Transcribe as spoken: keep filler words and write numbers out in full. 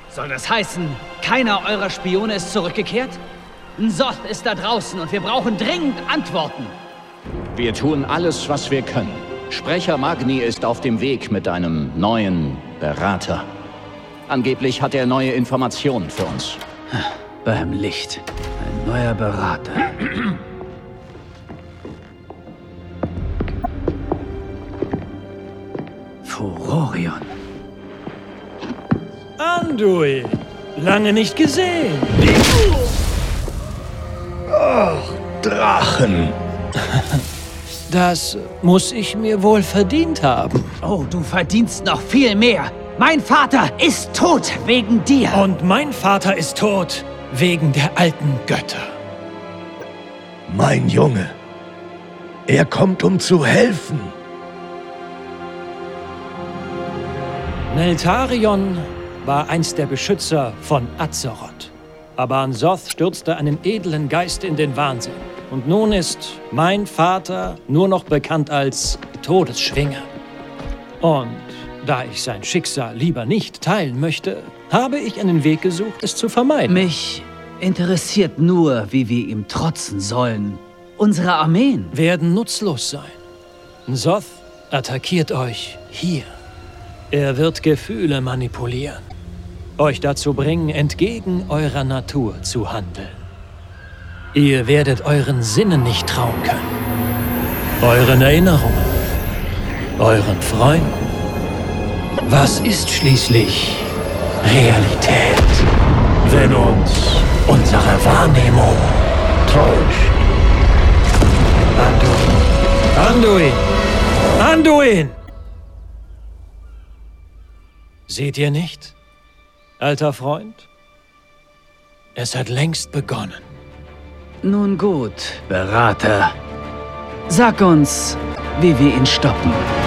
Soll das heißen, keiner eurer Spione ist zurückgekehrt? N'Zoth ist da draußen und wir brauchen dringend Antworten. Wir tun alles, was wir können. Sprecher Magni ist auf dem Weg mit einem neuen Berater. Angeblich hat er neue Informationen für uns. Beim Licht. Ein neuer Berater. Furorion. Anduin, lange nicht gesehen. Oh, Drachen. Das muss ich mir wohl verdient haben. Oh, du verdienst noch viel mehr. Mein Vater ist tot wegen dir. Und mein Vater ist tot wegen der alten Götter. Mein Junge. Er kommt, um zu helfen. Neltarion war einst der Beschützer von Azeroth. Aber N'Zoth stürzte einen edlen Geist in den Wahnsinn. Und nun ist mein Vater nur noch bekannt als Todesschwinger. Und da ich sein Schicksal lieber nicht teilen möchte, habe ich einen Weg gesucht, es zu vermeiden. Mich interessiert nur, wie wir ihm trotzen sollen. Unsere Armeen werden nutzlos sein. N'Zoth attackiert euch hier. Er wird Gefühle manipulieren. Euch dazu bringen, entgegen eurer Natur zu handeln. Ihr werdet euren Sinnen nicht trauen können. Euren Erinnerungen. Euren Freunden. Was ist schließlich Realität, wenn uns unsere Wahrnehmung täuscht? Anduin! Anduin! Anduin! Seht ihr nicht, alter Freund? Es hat längst begonnen. Nun gut, Berater. Sag uns, wie wir ihn stoppen.